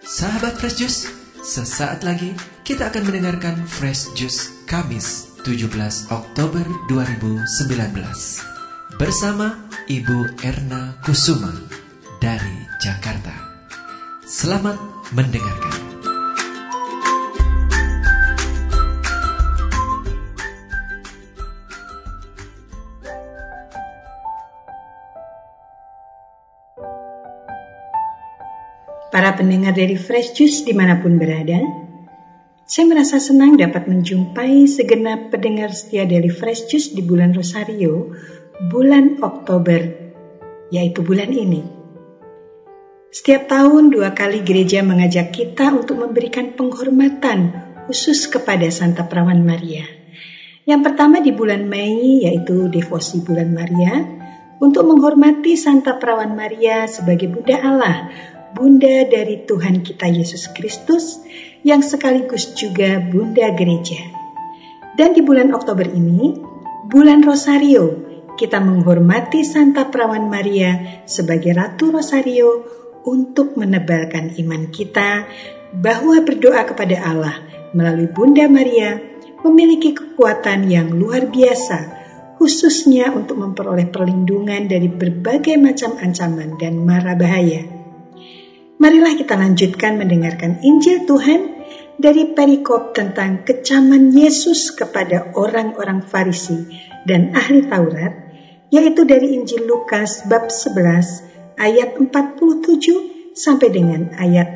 Sahabat Fresh Juice, sesaat lagi kita akan mendengarkan Fresh Juice Kamis 17 Oktober 2019 bersama Ibu Erna Kusuma dari Jakarta. Selamat mendengarkan. Para pendengar dari Fresh Juice dimanapun berada, saya merasa senang dapat menjumpai segenap pendengar setia dari Fresh Juice di bulan Rosario, bulan Oktober, yaitu bulan ini. Setiap tahun 2 kali gereja mengajak kita untuk memberikan penghormatan khusus kepada Santa Perawan Maria. Yang pertama di bulan Mei, yaitu devosi bulan Maria, untuk menghormati Santa Perawan Maria sebagai Bunda Allah, Bunda dari Tuhan kita Yesus Kristus, yang sekaligus juga Bunda Gereja. Dan di bulan Oktober ini, bulan Rosario, kita menghormati Santa Perawan Maria sebagai Ratu Rosario untuk menebalkan iman kita bahwa berdoa kepada Allah melalui Bunda Maria memiliki kekuatan yang luar biasa, khususnya untuk memperoleh perlindungan dari berbagai macam ancaman dan mara bahaya. Marilah kita lanjutkan mendengarkan Injil Tuhan dari perikop tentang kecaman Yesus kepada orang-orang Farisi dan ahli Taurat, yaitu dari Injil Lukas bab 11 ayat 47 sampai dengan ayat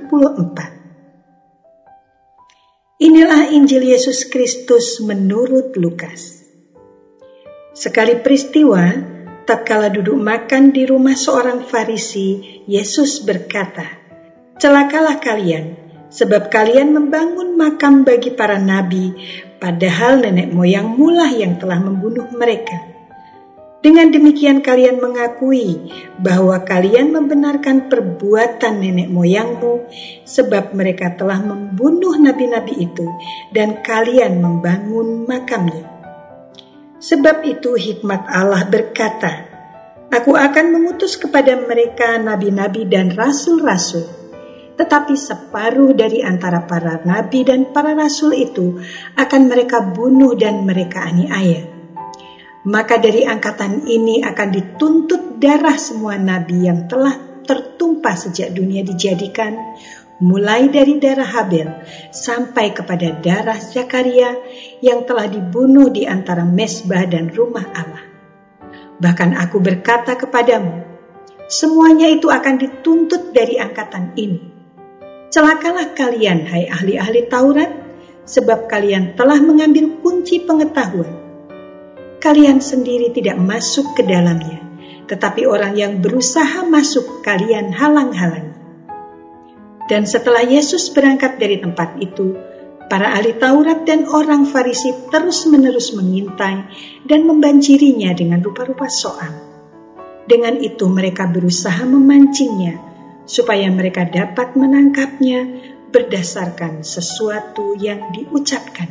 54. Inilah Injil Yesus Kristus menurut Lukas. Sekali peristiwa, tatkala duduk makan di rumah seorang Farisi, Yesus berkata, "Celakalah kalian, sebab kalian membangun makam bagi para nabi, padahal nenek moyangmulah yang telah membunuh mereka. Dengan demikian kalian mengakui bahwa kalian membenarkan perbuatan nenek moyangmu, sebab mereka telah membunuh nabi-nabi itu, dan kalian membangun makamnya. Sebab itu hikmat Allah berkata, Aku akan mengutus kepada mereka nabi-nabi dan rasul-rasul. Tetapi separuh dari antara para nabi dan para rasul itu akan mereka bunuh dan mereka aniaya. Maka dari angkatan ini akan dituntut darah semua nabi yang telah tertumpah sejak dunia dijadikan, mulai dari darah Habel sampai kepada darah Zakaria yang telah dibunuh di antara mezbah dan rumah Allah. Bahkan aku berkata kepadamu, semuanya itu akan dituntut dari angkatan ini. Celakalah kalian, hai ahli-ahli Taurat, sebab kalian telah mengambil kunci pengetahuan. Kalian sendiri tidak masuk ke dalamnya, tetapi orang yang berusaha masuk kalian halang-halangi. Dan setelah Yesus berangkat dari tempat itu, para ahli Taurat dan orang Farisi terus-menerus mengintai dan membanjirinya dengan rupa-rupa soal. Dengan itu mereka berusaha memancingnya, supaya mereka dapat menangkapnya berdasarkan sesuatu yang diucapkan.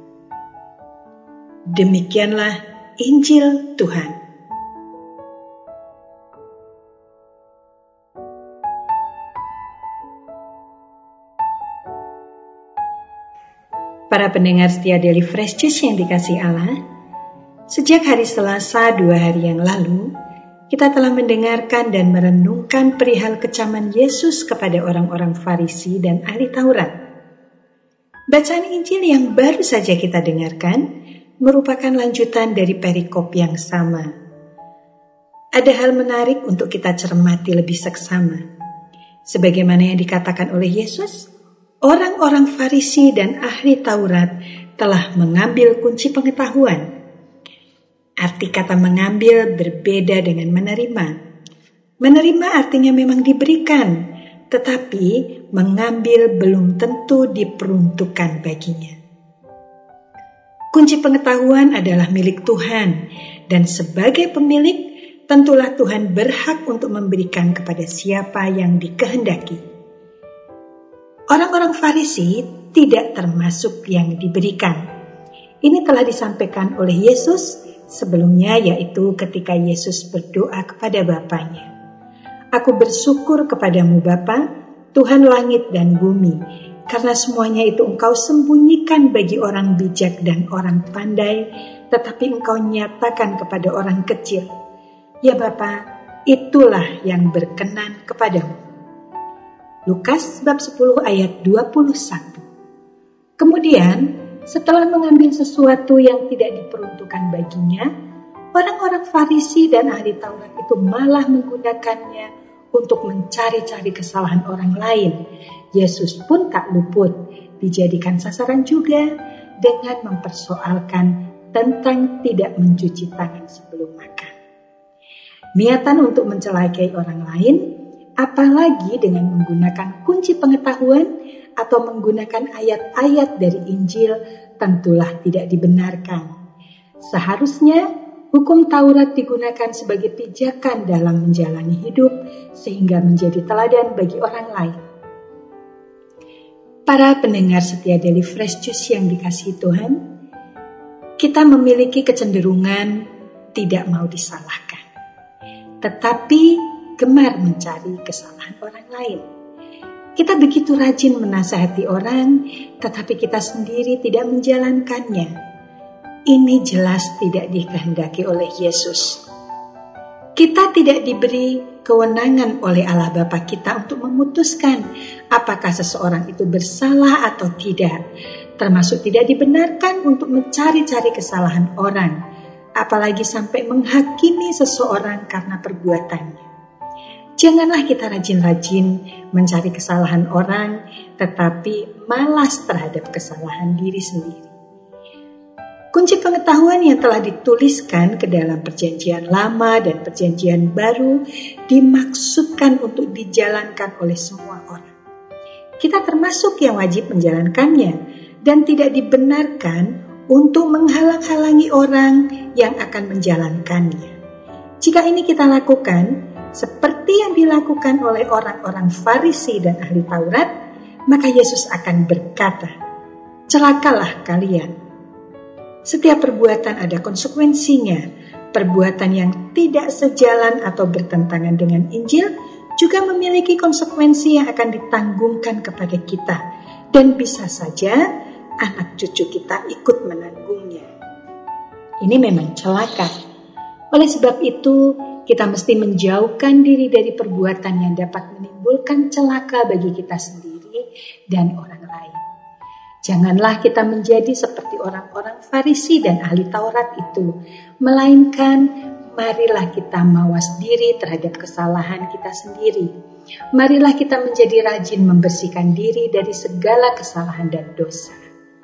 Demikianlah Injil Tuhan. Para pendengar setia Daily Fresh Juice yang dikasihi Allah, sejak hari Selasa 2 hari yang lalu, kita telah mendengarkan dan merenungkan perihal kecaman Yesus kepada orang-orang Farisi dan ahli Taurat. Bacaan Injil yang baru saja kita dengarkan merupakan lanjutan dari perikop yang sama. Ada hal menarik untuk kita cermati lebih seksama. Sebagaimana yang dikatakan oleh Yesus, orang-orang Farisi dan ahli Taurat telah mengambil kunci pengetahuan. Arti kata mengambil berbeda dengan menerima. Menerima artinya memang diberikan, tetapi mengambil belum tentu diperuntukkan baginya. Kunci pengetahuan adalah milik Tuhan, dan sebagai pemilik, tentulah Tuhan berhak untuk memberikan kepada siapa yang dikehendaki. Orang-orang Farisi tidak termasuk yang diberikan. Ini telah disampaikan oleh Yesus sebelumnya, yaitu ketika Yesus berdoa kepada Bapanya. Aku bersyukur kepadamu Bapa, Tuhan langit dan bumi, karena semuanya itu Engkau sembunyikan bagi orang bijak dan orang pandai, tetapi Engkau nyatakan kepada orang kecil. Ya Bapa, itulah yang berkenan kepadamu. Lukas bab 10 ayat 21. Kemudian, setelah mengambil sesuatu yang tidak diperuntukkan baginya, orang-orang Farisi dan ahli Taurat itu malah menggunakannya untuk mencari-cari kesalahan orang lain. Yesus pun tak luput dijadikan sasaran juga dengan mempersoalkan tentang tidak mencuci tangan sebelum makan. Niatan untuk mencelakai orang lain, apalagi dengan menggunakan kunci pengetahuan atau menggunakan ayat-ayat dari Injil, tentulah tidak dibenarkan. Seharusnya hukum Taurat digunakan sebagai pijakan dalam menjalani hidup sehingga menjadi teladan bagi orang lain. Para pendengar setia Daily Fresh Juice yang dikasihi Tuhan, kita memiliki kecenderungan tidak mau disalahkan, tetapi gemar mencari kesalahan orang lain. Kita begitu rajin menasihati orang, tetapi kita sendiri tidak menjalankannya. Ini jelas tidak dikehendaki oleh Yesus. Kita tidak diberi kewenangan oleh Allah Bapa kita untuk memutuskan apakah seseorang itu bersalah atau tidak, termasuk tidak dibenarkan untuk mencari-cari kesalahan orang, apalagi sampai menghakimi seseorang karena perbuatannya. Janganlah kita rajin-rajin mencari kesalahan orang, tetapi malas terhadap kesalahan diri sendiri. Kunci pengetahuan yang telah dituliskan ke dalam Perjanjian Lama dan Perjanjian Baru dimaksudkan untuk dijalankan oleh semua orang. Kita termasuk yang wajib menjalankannya dan tidak dibenarkan untuk menghalang-halangi orang yang akan menjalankannya. Jika ini kita lakukan seperti yang dilakukan oleh orang-orang Farisi dan ahli Taurat, maka Yesus akan berkata, "Celakalah kalian. Setiap perbuatan ada konsekuensinya. Perbuatan yang tidak sejalan atau bertentangan dengan Injil juga memiliki konsekuensi yang akan ditanggungkan kepada kita. Dan bisa saja anak cucu kita ikut menanggungnya." Ini memang celaka. Oleh sebab itu, kita mesti menjauhkan diri dari perbuatan yang dapat menimbulkan celaka bagi kita sendiri dan orang lain. Janganlah kita menjadi seperti orang-orang Farisi dan ahli Taurat itu, melainkan marilah kita mawas diri terhadap kesalahan kita sendiri. Marilah kita menjadi rajin membersihkan diri dari segala kesalahan dan dosa.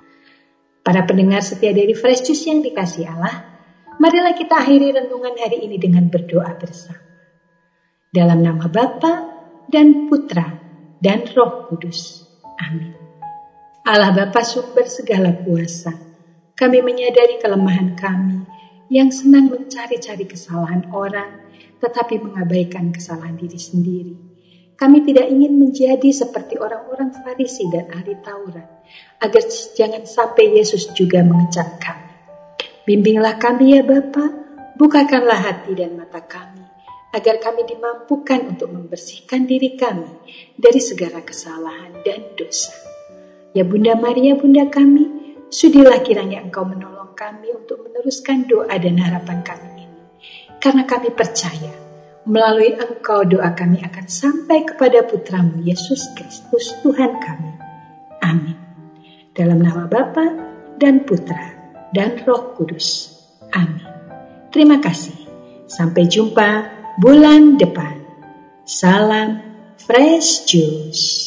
Para pendengar setia dari Fresh Juice yang dikasihi Allah, marilah kita akhiri renungan hari ini dengan berdoa bersama. Dalam nama Bapa dan Putra dan Roh Kudus. Amin. Allah Bapa sumber segala kuasa, kami menyadari kelemahan kami yang senang mencari-cari kesalahan orang, tetapi mengabaikan kesalahan diri sendiri. Kami tidak ingin menjadi seperti orang-orang Farisi dan ahli Taurat, agar jangan sampai Yesus juga mengecap kami. Bimbinglah kami ya Bapa, bukakanlah hati dan mata kami, agar kami dimampukan untuk membersihkan diri kami dari segala kesalahan dan dosa. Ya Bunda Maria, Bunda kami, sudilah kiranya Engkau menolong kami untuk meneruskan doa dan harapan kami ini. Karena kami percaya, melalui Engkau doa kami akan sampai kepada Putramu Yesus Kristus Tuhan kami. Amin. Dalam nama Bapa dan Putra dan Roh Kudus. Amin. Terima kasih. Sampai jumpa bulan depan. Salam Fresh Juice.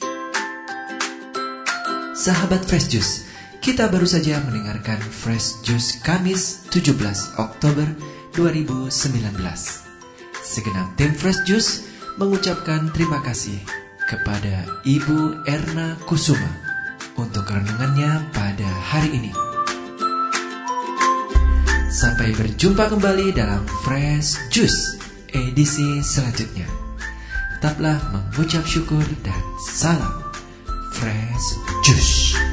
Sahabat Fresh Juice, kita baru saja mendengarkan Fresh Juice Kamis 17 Oktober 2019. Segenap tim Fresh Juice mengucapkan terima kasih kepada Ibu Erna Kusuma untuk renungannya pada hari ini. Sampai berjumpa kembali dalam Fresh Juice edisi selanjutnya. Tetaplah mengucap syukur dan salam Fresh Juice.